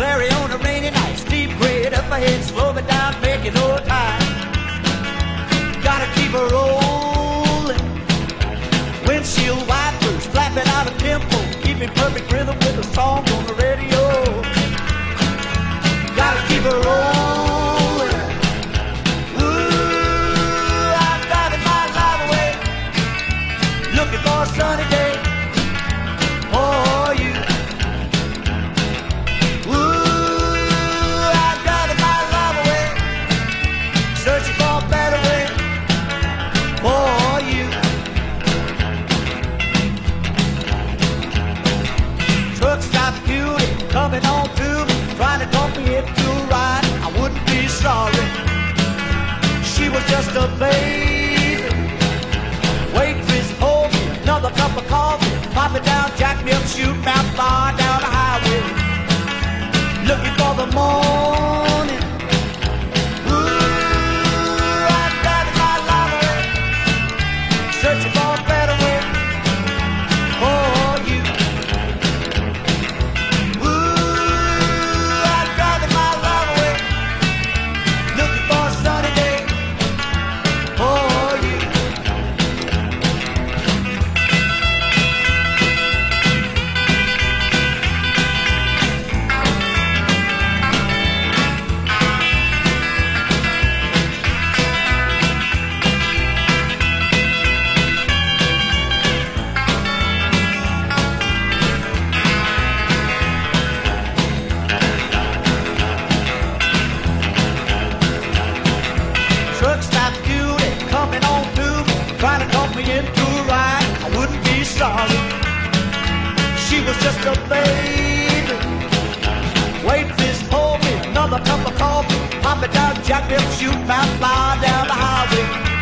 glary on a rainy night, steep grade up ahead, slow me down, making no time. Gotta keep her rolling. Windshield wipers flapping out of tempo, keeping perfect rhythm with a song on the radio. Gotta keep her rolling. Ooh, I'm driving my life away, looking for a sunny day for you. Ooh, I'm driving my life away, searching for a better way for you. Truck stop beauty coming on to me, trying to talk me into a ride. I wouldn't be sorry. She was just a baby. Waitress told me another cup of coffee, pop it down, jack me up, shoot me out far down the highway, looking for the morning. Ooh, I'm driving my life away, searching for a better way for you. Ooh, I'm driving my life away, looking for a sunny day for you. Truck stop beauty coming on to me, trying to talk me into a ride. I wouldn't be sorry. She was just a baby. Waitress told me another cup of coffee, pop it down, jack me up, shoot my fly down the highway,